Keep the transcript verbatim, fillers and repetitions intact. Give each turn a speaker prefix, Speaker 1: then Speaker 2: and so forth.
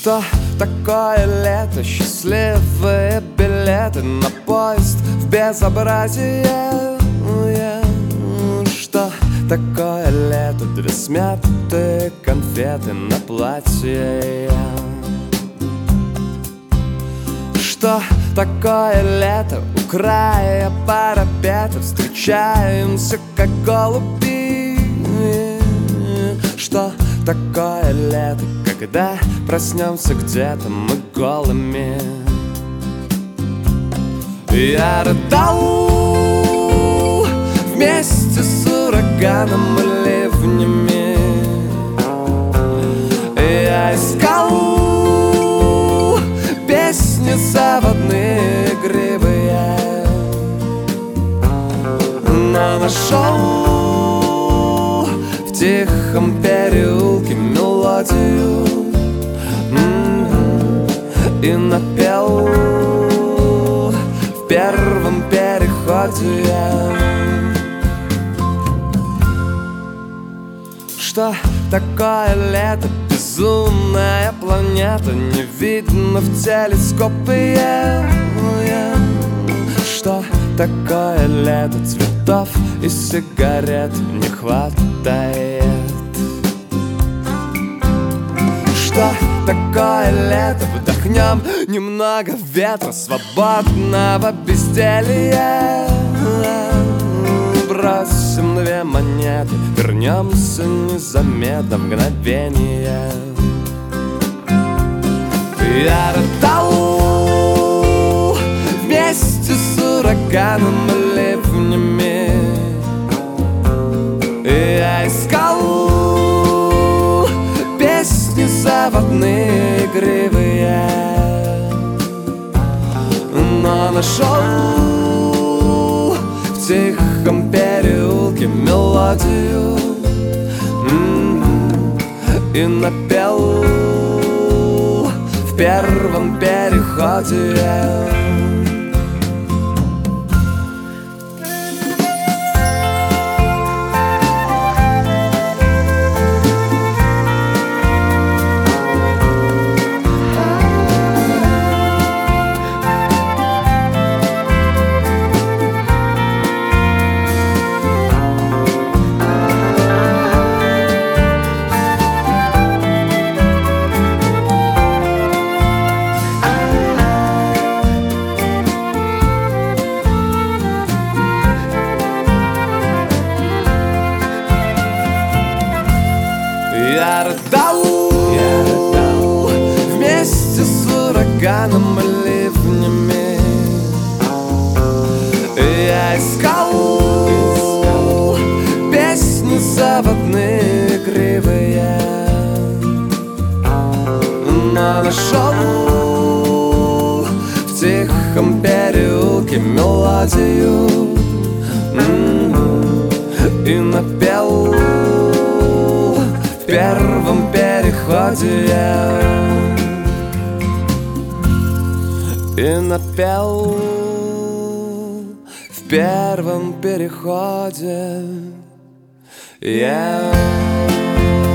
Speaker 1: Что такое лето? Счастливые билеты на поезд в безобразие. Что такое лето? Две смятые конфеты на платье. Что такое лето? У края парапета встречаемся, как голуби. Что такое лето? Когда проснемся где-то мы голыми. Я рыдал вместе с ураганом и ливнями. Я искал песни заводные игривые, но нашел в тихом переулке мелодию и напел в первом переходе. Что такое лето? Безумная планета, не видно в телескопе. Что такое лето? Цветов и сигарет не хватает. Что такое лето? Вдохнем немного ветра свободного безделья. Бросим две монеты, вернемся незаметно, мгновение. Я рыдал вместе с ураганом и ливнями. Я искал песни заводные игривые, но нашел в тихом переулке мелодию и напел в первом переходе. Я рыдал, я рыдал вместе с ураганом и ливнями. Я искал, искал песни заводные игривые, но нашел в тихом переулке мелодию и напел в первом переходе. И напел в первом переходе. Yeah.